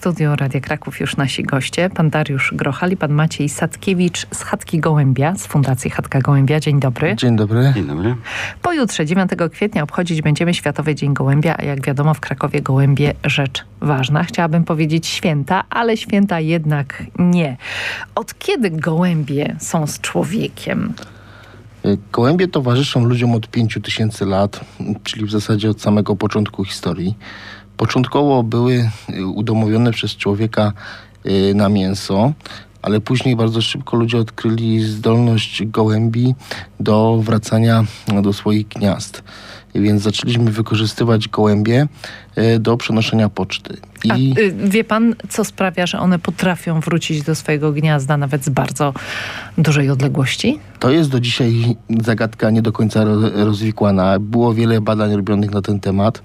studiu Radia Kraków już nasi goście. Pan Dariusz Grochal i pan Maciej Sadkiewicz z Chatki Gołębia, z Fundacji Chatka Gołębia. Dzień dobry. Dzień dobry. Dzień dobry. Pojutrze, 9 kwietnia, obchodzić będziemy Światowy Dzień Gołębia, a jak wiadomo w Krakowie gołębie rzecz ważna. Chciałabym powiedzieć święta, ale święta jednak nie. Od kiedy gołębie są z człowiekiem? Gołębie towarzyszą ludziom od 5000 lat, czyli w zasadzie od samego początku historii. Początkowo były udomowione przez człowieka na mięso, ale później bardzo szybko ludzie odkryli zdolność gołębi do wracania do swoich gniazd. Więc zaczęliśmy wykorzystywać gołębie do przenoszenia poczty. Wie pan, co sprawia, że one potrafią wrócić do swojego gniazda nawet z bardzo dużej odległości? To jest do dzisiaj zagadka nie do końca rozwikłana. Było wiele badań robionych na ten temat.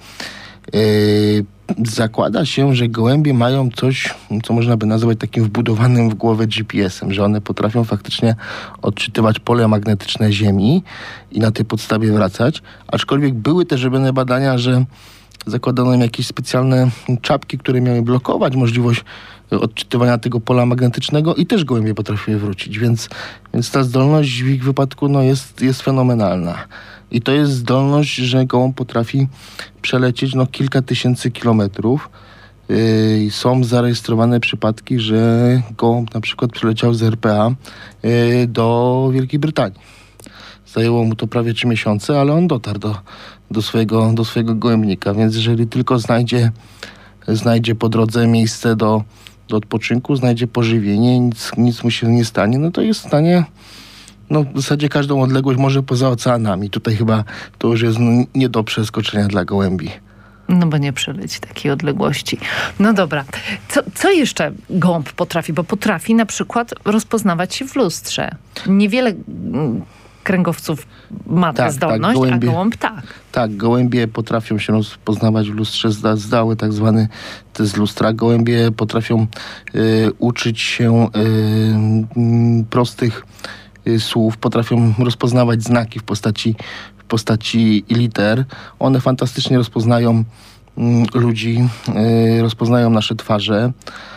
Zakłada się, że gołębie mają coś, co można by nazwać takim wbudowanym w głowę GPS-em, że one potrafią faktycznie odczytywać pole magnetyczne Ziemi i na tej podstawie wracać. Aczkolwiek były też robione badania, że zakładano im jakieś specjalne czapki, które miały blokować możliwość odczytywania tego pola magnetycznego i też gołębie potrafiły wrócić, więc ta zdolność w ich wypadku jest fenomenalna. I to jest zdolność, że gołąb potrafi przelecieć kilka tysięcy kilometrów. Są zarejestrowane przypadki, że gołąb na przykład przeleciał z RPA do Wielkiej Brytanii. Zajęło mu to prawie 3 miesiące, ale on dotarł do swojego gołębnika, więc jeżeli tylko znajdzie po drodze miejsce do odpoczynku, znajdzie pożywienie, nic mu się nie stanie, no to jest w stanie w zasadzie każdą odległość, może poza oceanami. Tutaj chyba to już jest nie do przeskoczenia dla gołębi. No bo nie przeleci takiej odległości. No dobra. Co jeszcze gołąb potrafi? Bo potrafi na przykład rozpoznawać się w lustrze. Niewiele kręgowców ma tę zdolność, a gołąb tak. Tak, gołębie potrafią się rozpoznawać w lustrze, zdały tak zwany test lustra. Gołębie potrafią uczyć się prostych słów, potrafią rozpoznawać znaki w postaci liter. One fantastycznie rozpoznają ludzi, rozpoznają nasze twarze.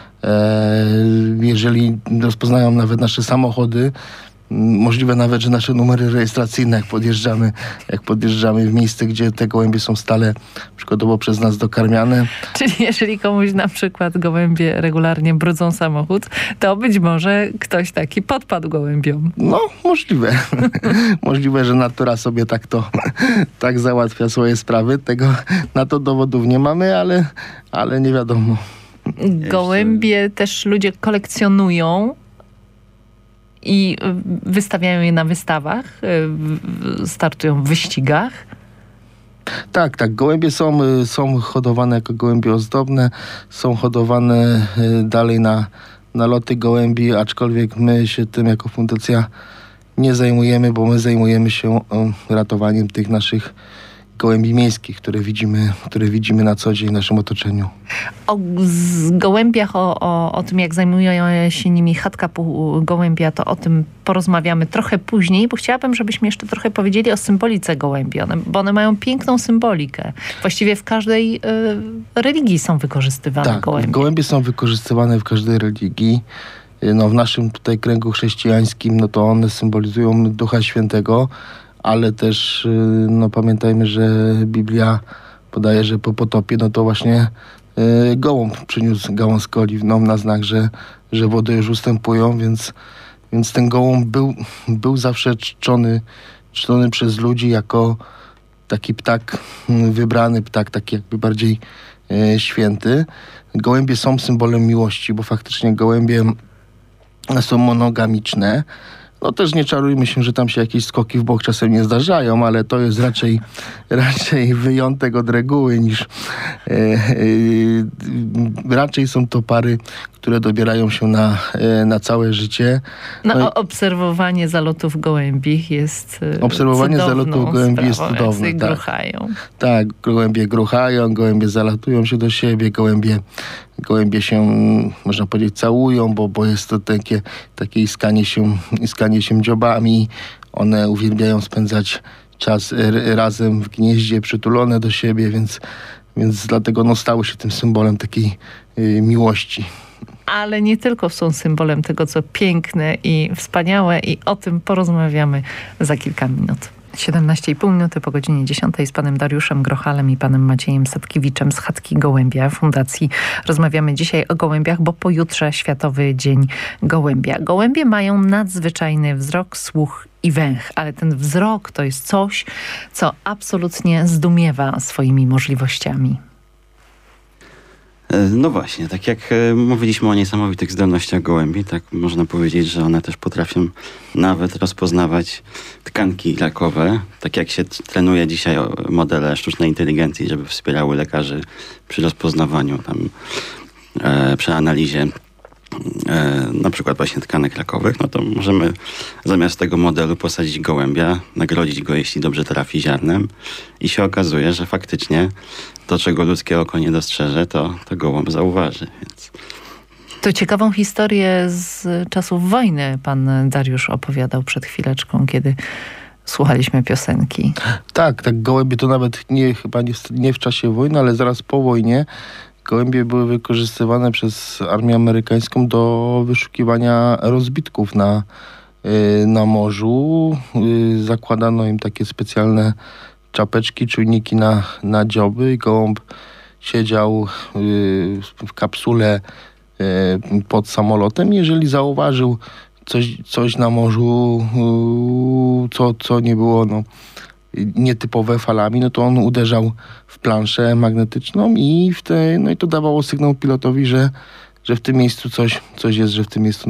Jeżeli rozpoznają nawet nasze samochody, możliwe nawet, że nasze numery rejestracyjne, jak podjeżdżamy w miejsce, gdzie te gołębie są stale przykładowo przez nas dokarmiane. Czyli jeżeli komuś na przykład gołębie regularnie brudzą samochód, to być może ktoś taki podpadł gołębiom. No, możliwe. Możliwe, że natura sobie tak załatwia swoje sprawy. Na to dowodów nie mamy, ale nie wiadomo. Gołębie też ludzie kolekcjonują i wystawiają je na wystawach, startują w wyścigach. Tak. Gołębie są hodowane jako gołębie ozdobne, są hodowane dalej na loty gołębi, aczkolwiek my się tym jako fundacja nie zajmujemy, bo my zajmujemy się ratowaniem tych naszych gołębi miejskich, które widzimy na co dzień w naszym otoczeniu. O gołębiach, o tym, jak zajmuje się nimi Chatka Gołębia, to o tym porozmawiamy trochę później, bo chciałabym, żebyśmy jeszcze trochę powiedzieli o symbolice gołębi, bo one mają piękną symbolikę. Właściwie w każdej religii są wykorzystywane gołębie. Gołębie są wykorzystywane w każdej religii. W naszym tutaj kręgu chrześcijańskim, to one symbolizują Ducha Świętego, ale też pamiętajmy, że Biblia podaje, że po potopie, to właśnie gołąb przyniósł gałązkę oliwną na znak, że wody już ustępują, więc ten gołąb był zawsze czczony przez ludzi jako taki ptak, wybrany ptak, taki jakby bardziej święty. Gołębie są symbolem miłości, bo faktycznie gołębie są monogamiczne. Też nie czarujmy się, że tam się jakieś skoki w bok czasem nie zdarzają, ale to jest raczej wyjątek od reguły niż raczej są to pary, które dobierają się na całe życie. Obserwowanie zalotów gołębich jest Obserwowanie zalotów gołębi jest cudowne. Tak. Gruchają. Tak, gołębie gruchają, gołębie zalatują się do siebie, gołębie się, można powiedzieć, całują, bo jest to takie iskanie się dziobami. One uwielbiają spędzać czas razem w gnieździe, przytulone do siebie, więc dlatego stały się tym symbolem takiej miłości. Ale nie tylko są symbolem tego, co piękne i wspaniałe, i o tym porozmawiamy za kilka minut. 17,5 minuty po godzinie 10 z panem Dariuszem Grochalem i panem Maciejem Sadkiewiczem z Chatki Gołębia Fundacji. Rozmawiamy dzisiaj o gołębiach, bo pojutrze Światowy Dzień Gołębia. Gołębie mają nadzwyczajny wzrok, słuch i węch, ale ten wzrok to jest coś, co absolutnie zdumiewa swoimi możliwościami. No właśnie, tak jak mówiliśmy o niesamowitych zdolnościach gołębi, tak można powiedzieć, że one też potrafią nawet rozpoznawać tkanki lekowe, tak jak się trenuje dzisiaj modele sztucznej inteligencji, żeby wspierały lekarzy przy rozpoznawaniu przy analizie na przykład właśnie tkanek lekowych, no to możemy zamiast tego modelu posadzić gołębia, nagrodzić go, jeśli dobrze trafi ziarnem i się okazuje, że faktycznie to, czego ludzkie oko nie dostrzeże, to gołąb zauważy. Więc... To ciekawą historię z czasów wojny pan Dariusz opowiadał przed chwileczką, kiedy słuchaliśmy piosenki. Tak, gołębie to nawet chyba nie w czasie wojny, ale zaraz po wojnie gołębie były wykorzystywane przez armię amerykańską do wyszukiwania rozbitków na morzu. Zakładano im takie specjalne czapeczki, czujniki na dzioby i gołąb siedział w kapsule pod samolotem. Jeżeli zauważył coś na morzu, co nie było nietypowe falami, no to on uderzał w planszę magnetyczną i to dawało sygnał pilotowi, że w tym miejscu coś jest, że w tym miejscu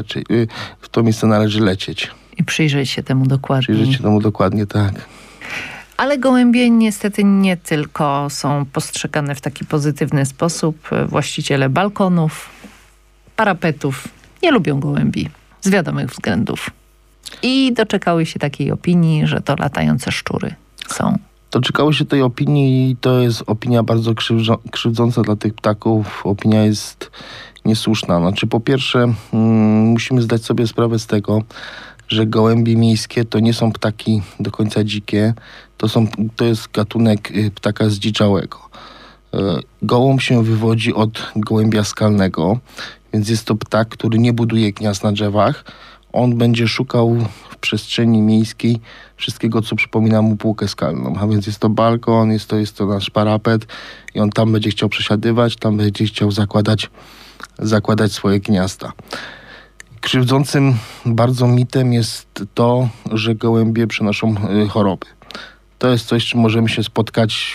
w to miejsce należy lecieć. I przyjrzeć się temu dokładnie. Przyjrzeć się temu dokładnie, tak. Ale gołębie niestety nie tylko są postrzegane w taki pozytywny sposób. Właściciele balkonów, parapetów nie lubią gołębi z wiadomych względów. I doczekały się takiej opinii, że to latające szczury są. Doczekały się tej opinii i to jest opinia bardzo krzywdząca dla tych ptaków. Opinia jest niesłuszna. Znaczy, po pierwsze, musimy zdać sobie sprawę z tego, że gołębie miejskie to nie są ptaki do końca dzikie. To jest gatunek ptaka zdziczałego. Gołąb się wywodzi od gołębia skalnego, więc jest to ptak, który nie buduje gniazd na drzewach. On będzie szukał w przestrzeni miejskiej wszystkiego, co przypomina mu półkę skalną. A więc jest to balkon, jest to nasz parapet i on tam będzie chciał przesiadywać, tam będzie chciał zakładać swoje gniazda. Krzywdzącym bardzo mitem jest to, że gołębie przenoszą choroby. To jest coś, z czym możemy się spotkać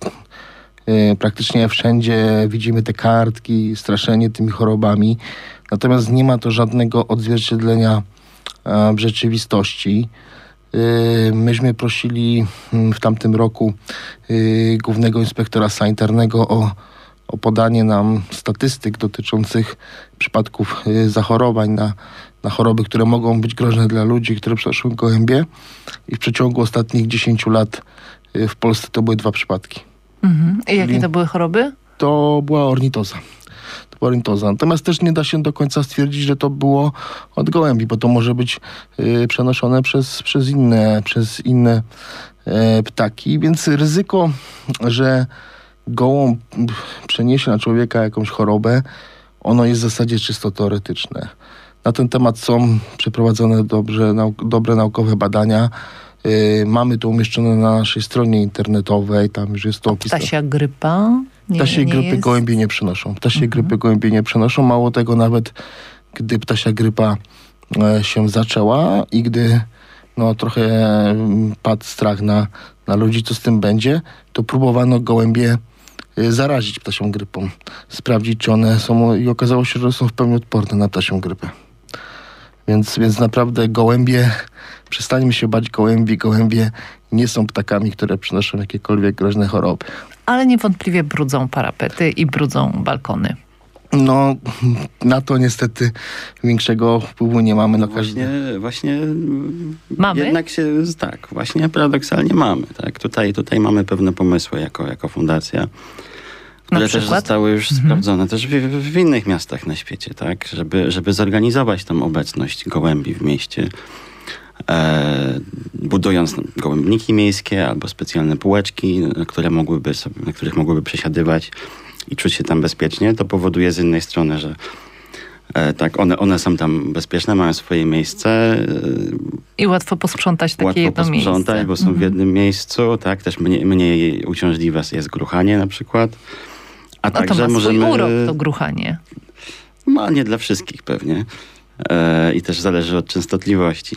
praktycznie wszędzie. Widzimy te kartki, straszenie tymi chorobami. Natomiast nie ma to żadnego odzwierciedlenia w rzeczywistości. Myśmy prosili w tamtym roku głównego inspektora sanitarnego o podanie nam statystyk dotyczących przypadków zachorowań na choroby, które mogą być groźne dla ludzi, które przenoszą gołębie. I w przeciągu ostatnich 10 lat w Polsce to były 2 przypadki. Mhm. I jakie to były choroby? To była ornitoza. Natomiast też nie da się do końca stwierdzić, że to było od gołębi, bo to może być przenoszone przez inne ptaki, więc ryzyko, że gołąb przeniesie na człowieka jakąś chorobę, ono jest w zasadzie czysto teoretyczne. Na ten temat są przeprowadzone dobre naukowe badania. Mamy to umieszczone na naszej stronie internetowej, tam już jest to opisane. Ptasia grypa? Ptasie grypy gołębie nie przenoszą. Grypy gołębie nie przenoszą. Mało tego, nawet gdy ptasia grypa się zaczęła i gdy trochę padł strach na ludzi, co z tym będzie, to próbowano gołębie zarazić ptasią grypą. Sprawdzić, czy one są, i okazało się, że są w pełni odporne na ptasią grypę. Więc naprawdę gołębie, przestańmy się bać gołębi. Gołębie nie są ptakami, które przynoszą jakiekolwiek groźne choroby. Ale niewątpliwie brudzą parapety i brudzą balkony. Na to niestety większego wpływu nie mamy. Właśnie mamy? Jednak właśnie paradoksalnie mamy. Tak? Tutaj mamy pewne pomysły jako fundacja, które też zostały już sprawdzone też w innych miastach na świecie, tak? Żeby zorganizować tą obecność gołębi w mieście. budując gołębniki miejskie albo specjalne półeczki, na których mogłyby przesiadywać i czuć się tam bezpiecznie. To powoduje z jednej strony, że tak, one są tam bezpieczne, mają swoje miejsce. I łatwo posprzątać takie jedno miejsce. Łatwo posprzątać, bo są w jednym miejscu. Tak, też mniej uciążliwe jest gruchanie na przykład. A no także to ma swój możemy... urok, to gruchanie. Ma nie dla wszystkich pewnie. I też zależy od częstotliwości.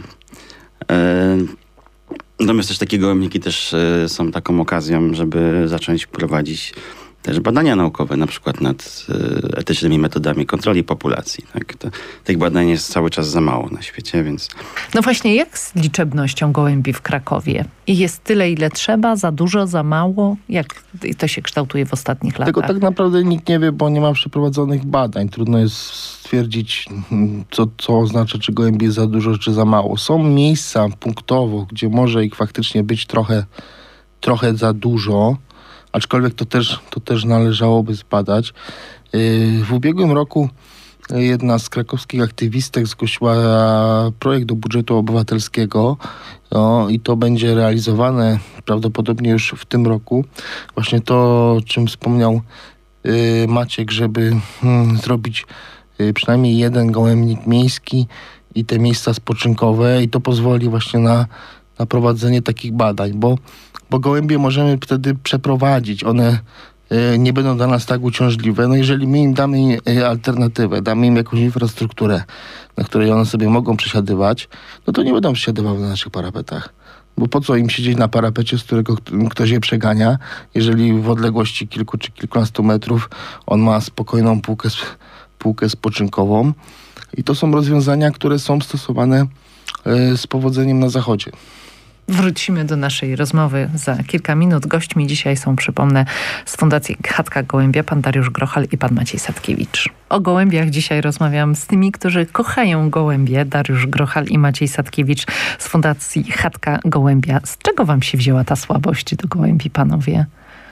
Natomiast też takie gołębniki też są taką okazją, żeby zacząć prowadzić też badania naukowe, na przykład nad etycznymi metodami kontroli populacji. Tak? Tych badań jest cały czas za mało na świecie, więc... No właśnie, jak z liczebnością gołębi w Krakowie? I jest tyle, ile trzeba? Za dużo, za mało? Jak to się kształtuje w ostatnich latach? Tego tak naprawdę nikt nie wie, bo nie ma przeprowadzonych badań. Trudno jest stwierdzić, co oznacza, czy gołębi jest za dużo, czy za mało. Są miejsca punktowo, gdzie może ich faktycznie być trochę za dużo, aczkolwiek to też należałoby zbadać. W ubiegłym roku jedna z krakowskich aktywistek zgłosiła projekt do budżetu obywatelskiego i to będzie realizowane prawdopodobnie już w tym roku. Właśnie to, o czym wspomniał Maciek, żeby zrobić przynajmniej jeden gołębnik miejski i te miejsca spoczynkowe i to pozwoli właśnie na prowadzenie takich badań, bo gołębie możemy wtedy przeprowadzić. One nie będą dla nas tak uciążliwe. No jeżeli my im damy alternatywę, damy im jakąś infrastrukturę, na której one sobie mogą przesiadywać, no to nie będą przesiadywały na naszych parapetach. Bo po co im siedzieć na parapecie, z którego ktoś je przegania, jeżeli w odległości kilku czy kilkunastu metrów on ma spokojną półkę spoczynkową. I to są rozwiązania, które są stosowane z powodzeniem na Zachodzie. Wrócimy do naszej rozmowy za kilka minut. Gośćmi dzisiaj są, przypomnę, z Fundacji Chatka Gołębia, pan Dariusz Grochal i pan Maciej Sadkiewicz. O gołębiach dzisiaj rozmawiam z tymi, którzy kochają gołębie. Dariusz Grochal i Maciej Sadkiewicz z Fundacji Chatka Gołębia. Z czego wam się wzięła ta słabość do gołębi, panowie?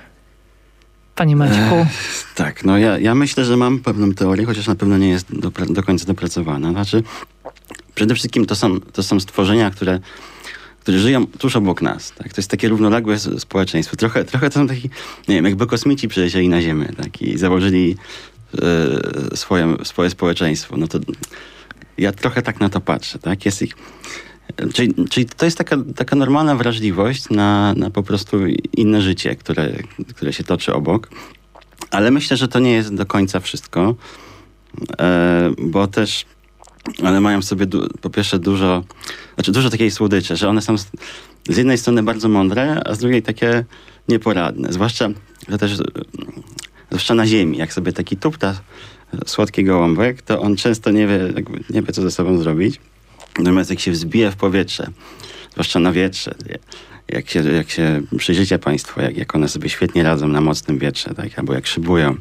Panie Maćku. Tak, no ja myślę, że mam pewną teorię, chociaż na pewno nie jest do końca dopracowana. Znaczy, przede wszystkim to są stworzenia, które żyją tuż obok nas. Tak? To jest takie równoległe społeczeństwo. Trochę to są taki, nie wiem, jakby kosmici przylecieli na Ziemię, tak? I założyli swoje społeczeństwo. No to ja trochę tak na to patrzę. Tak? Jest ich... Czyli to jest taka normalna wrażliwość na po prostu inne życie, które się toczy obok. Ale myślę, że to nie jest do końca wszystko, bo też one mają w sobie po pierwsze dużo takiej słodyczy, że one są z jednej strony bardzo mądre, a z drugiej takie nieporadne. Zwłaszcza na ziemi. Jak sobie taki tupta słodki gołąbek, to on często nie wie, co ze sobą zrobić. Natomiast jak się wzbije w powietrze, zwłaszcza na wietrze, jak się przyjrzycie państwo, jak one sobie świetnie radzą na mocnym wietrze, tak? Albo jak szybują,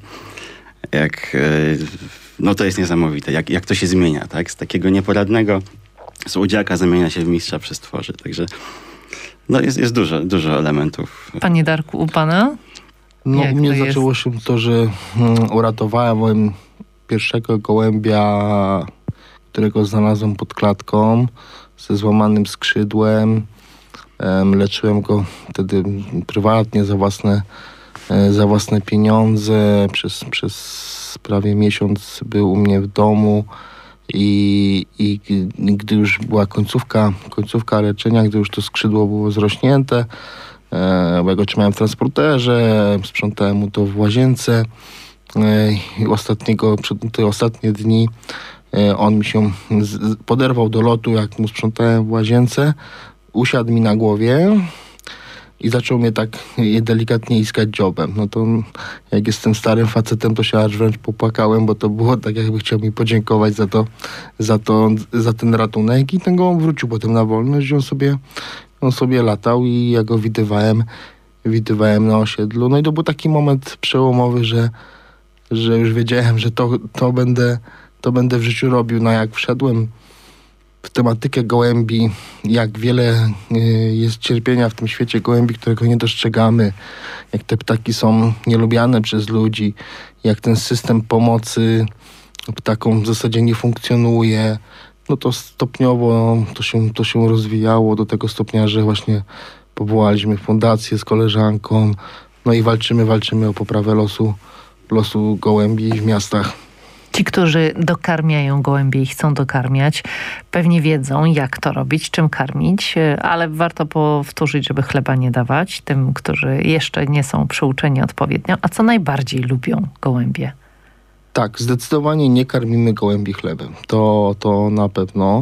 no to jest niesamowite, jak to się zmienia, tak? Z takiego nieporadnego słodziaka zamienia się w mistrza przestworzy. Także no jest dużo elementów. Panie Darku, u pana? No u mnie zaczęło się to, że uratowałem pierwszego gołębia, którego znalazłem pod klatką ze złamanym skrzydłem. Leczyłem go wtedy prywatnie za własne pieniądze. Przez prawie miesiąc był u mnie w domu i gdy już była końcówka leczenia, gdy już to skrzydło było zrośnięte, bo ja go trzymałem w transporterze, sprzątałem mu to w łazience i te ostatnie dni on mi się poderwał do lotu, jak mu sprzątałem w łazience, usiadł mi na głowie i zaczął mnie tak delikatnie iskać dziobem. No to jak jestem starym facetem, to się aż wręcz popłakałem, bo to było tak, jakby chciał mi podziękować za ten ratunek i ten gołąb wrócił potem na wolność i on sobie latał i ja go widywałem na osiedlu. No i to był taki moment przełomowy, że już wiedziałem, że to będę w życiu robił. No jak wszedłem w tematykę gołębi, jak wiele jest cierpienia w tym świecie gołębi, którego nie dostrzegamy, jak te ptaki są nielubiane przez ludzi, jak ten system pomocy ptakom w zasadzie nie funkcjonuje, no to stopniowo to się rozwijało do tego stopnia, że właśnie powołaliśmy fundację z koleżanką, no i walczymy o poprawę losu gołębi w miastach. Ci, którzy dokarmiają gołębie i chcą dokarmiać, pewnie wiedzą, jak to robić, czym karmić, ale warto powtórzyć, żeby chleba nie dawać tym, którzy jeszcze nie są przyuczeni odpowiednio. A co najbardziej lubią gołębie? Tak, zdecydowanie nie karmimy gołębi chlebem. To na pewno.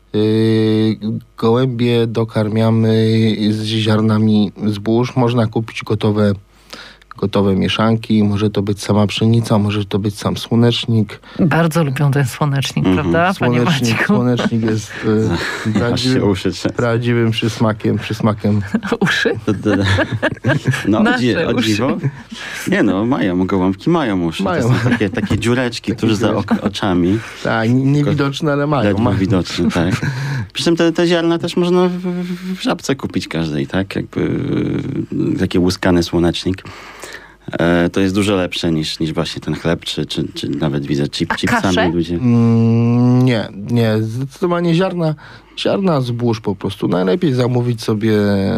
Gołębie dokarmiamy z ziarnami zbóż. Można kupić gotowe mieszanki. Może to być sama pszenica, może to być sam słonecznik. Bardzo lubią ten słonecznik, prawda, panie Maćku? Słonecznik jest prawdziwym przysmakiem. Uszy? No, Nasze o dziwo. Nie no, gołąbki mają uszy. Mają. To są takie dziureczki tuż za oczami. Tak, niewidoczne, ale mają. Ledwo widoczne, tak. Przy czym te ziarna też można w żabce kupić każdej, tak? Jakby taki łuskany słonecznik. To jest dużo lepsze niż właśnie ten chleb, czy nawet widzę chipsami ludzie. Nie, zdecydowanie ziarna zbóż po prostu. Najlepiej zamówić sobie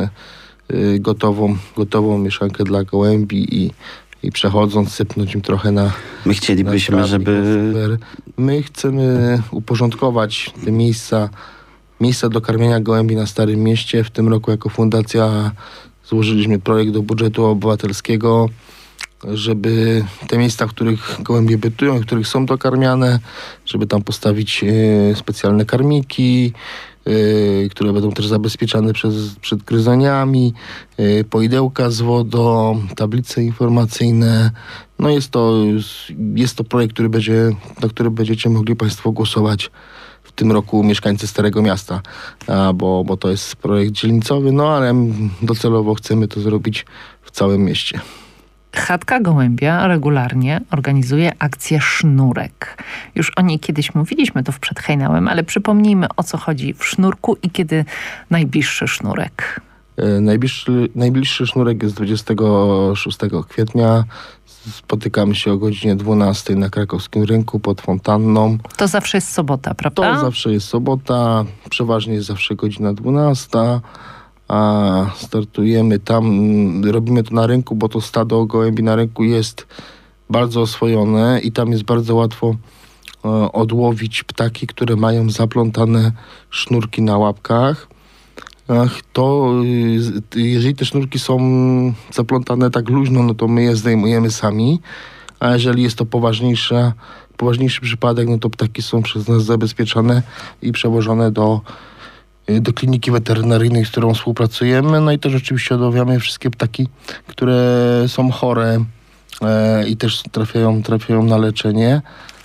gotową mieszankę dla gołębi i przechodząc sypnąć im trochę na... My chcielibyśmy, żeby... My chcemy uporządkować te miejsca do karmienia gołębi na Starym Mieście. W tym roku jako fundacja złożyliśmy projekt do budżetu obywatelskiego, żeby te miejsca, w których gołębie bytują, w których są dokarmiane, żeby tam postawić specjalne karmiki, które będą też zabezpieczane przed gryzoniami, poidełka z wodą, tablice informacyjne. No jest to projekt, na który będziecie mogli Państwo głosować w tym roku mieszkańcy Starego Miasta, bo to jest projekt dzielnicowy, no ale docelowo chcemy to zrobić w całym mieście. Chatka Gołębia regularnie organizuje akcję Sznurek. Już o niej kiedyś mówiliśmy tu w Przedhejnałem, ale przypomnijmy, o co chodzi w sznurku i kiedy najbliższy sznurek. Najbliższy sznurek jest 26 kwietnia. Spotykamy się o godzinie 12 na krakowskim rynku pod fontanną. To zawsze jest sobota, prawda? To zawsze jest sobota. Przeważnie jest zawsze godzina 12. A startujemy tam, robimy to na rynku, bo to stado gołębi na rynku jest bardzo oswojone i tam jest bardzo łatwo odłowić ptaki, które mają zaplątane sznurki na łapkach. Jeżeli te sznurki są zaplątane tak luźno, no to my je zdejmujemy sami, a jeżeli jest to poważniejszy przypadek, no to ptaki są przez nas zabezpieczane i przewożone do kliniki weterynaryjnej, z którą współpracujemy. No i też oczywiście odławiamy wszystkie ptaki, które są chore i też trafiają na leczenie.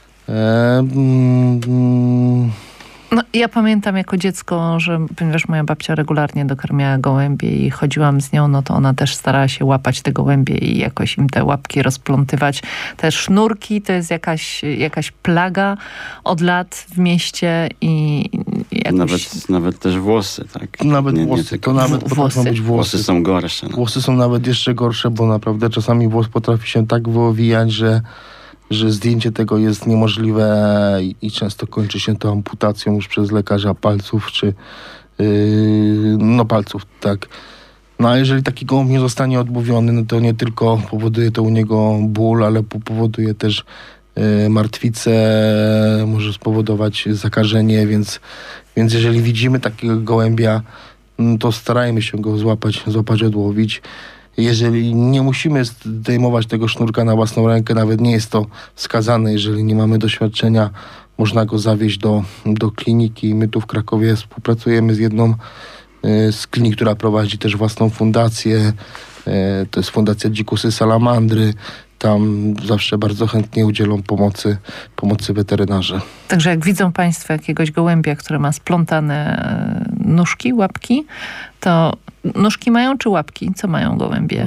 No, ja pamiętam jako dziecko, że ponieważ moja babcia regularnie dokarmiała gołębie i chodziłam z nią, no to ona też starała się łapać te gołębie i jakoś im te łapki rozplątywać. Te sznurki to jest jakaś plaga od lat w mieście i jakoś... Nawet też włosy, tak? Nawet włosy, to nawet potrafią być włosy. Włosy są gorsze. No. Włosy są nawet jeszcze gorsze, bo naprawdę czasami włos potrafi się tak wyowijać, że zdjęcie tego jest niemożliwe i często kończy się to amputacją już przez lekarza palców, czy palców, tak. No a jeżeli taki gołąb nie zostanie odmówiony, no to nie tylko powoduje to u niego ból, ale powoduje też martwicę, może spowodować zakażenie, więc jeżeli widzimy takiego gołębia, to starajmy się go złapać, odłowić. Jeżeli nie musimy zdejmować tego sznurka na własną rękę, nawet nie jest to wskazane, jeżeli nie mamy doświadczenia, można go zawieźć do kliniki. My tu w Krakowie współpracujemy z jedną z klinik, która prowadzi też własną fundację. To jest Fundacja Dzikusy Salamandry. Tam zawsze bardzo chętnie udzielą pomocy weterynarze. Także jak widzą Państwo jakiegoś gołębia, który ma splątane nóżki, łapki, To nóżki mają czy łapki? Co mają gołębie?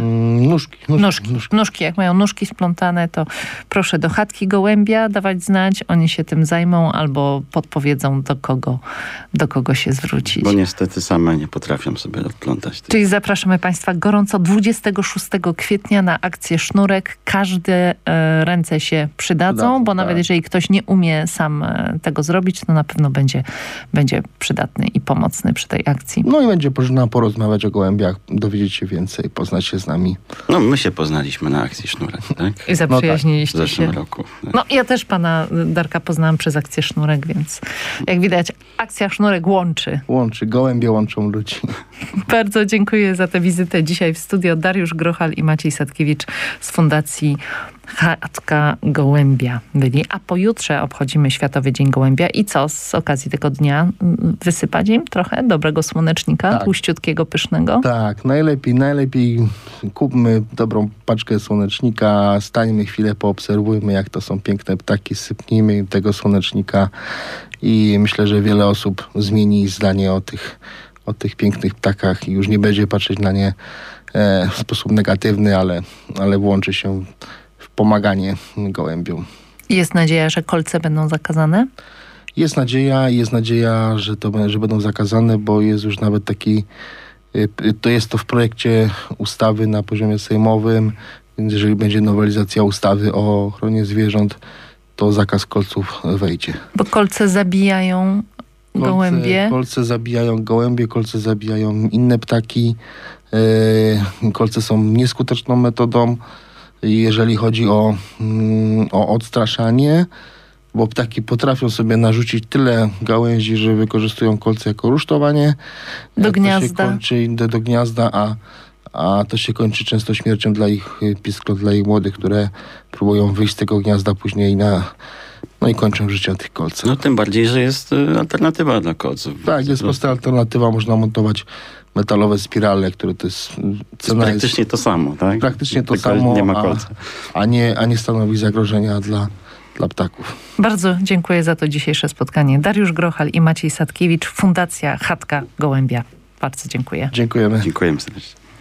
Nóżki. Jak mają nóżki splątane, to proszę do chatki gołębia dawać znać. Oni się tym zajmą albo podpowiedzą, do kogo się zwrócić. Bo niestety same nie potrafią sobie odplątać. Czyli zapraszamy Państwa gorąco 26 kwietnia na akcję Sznurek. Każde ręce się przydadzą, bo nawet jeżeli ktoś nie umie sam tego zrobić, to na pewno będzie przydatny i pomocny przy tej akcji. No i będzie można porozmawiać o gołębiach, dowiedzieć się więcej, poznać się z nami. No my się poznaliśmy na akcji Sznurek, tak? I zaprzyjaźniliście w zeszłym się. roku. Tak. No ja też pana Darka poznałam przez akcję Sznurek, więc jak widać akcja Sznurek łączy. Gołębie łączą ludzi. Bardzo dziękuję za tę wizytę dzisiaj w studio. Dariusz Grochal i Maciej Sadkiewicz z Fundacji Chatka Gołębia byli. A pojutrze obchodzimy Światowy Dzień Gołębia. I co z okazji tego dnia? Wysypać im trochę dobrego słonecznika, tłuściutkiego, pysznego? Tak, najlepiej kupmy dobrą paczkę słonecznika, stańmy chwilę, poobserwujmy, jak to są piękne ptaki, sypnijmy im tego słonecznika i myślę, że wiele osób zmieni zdanie o tych pięknych ptakach i już nie będzie patrzeć na nie w sposób negatywny, ale włączy się w pomaganie gołębiom. Jest nadzieja, że kolce będą zakazane? Jest nadzieja, że będą zakazane, bo jest już nawet taki, jest to w projekcie ustawy na poziomie sejmowym, więc jeżeli będzie nowelizacja ustawy o ochronie zwierząt, to zakaz kolców wejdzie. Bo kolce zabijają gołębie? Kolce zabijają gołębie, kolce zabijają inne ptaki. Kolce są nieskuteczną metodą, jeżeli chodzi o odstraszanie, bo ptaki potrafią sobie narzucić tyle gałęzi, że wykorzystują kolce jako rusztowanie. Do gniazda. Do gniazda, a to się kończy często śmiercią dla ich piskląt, dla ich młodych, które próbują wyjść z tego gniazda później i kończą życie na tych kolcach. No tym bardziej, że jest alternatywa dla kolców. Tak, jest prosta alternatywa. Można montować metalowe spirale, które to jest... Cena praktycznie to samo, tak? Praktycznie to tylko samo, nie ma kolca. a nie stanowi zagrożenia dla ptaków. Bardzo dziękuję za to dzisiejsze spotkanie. Dariusz Grochal i Maciej Sadkiewicz, Fundacja Chatka Gołębia. Bardzo dziękuję. Dziękujemy. Dziękujemy serdecznie.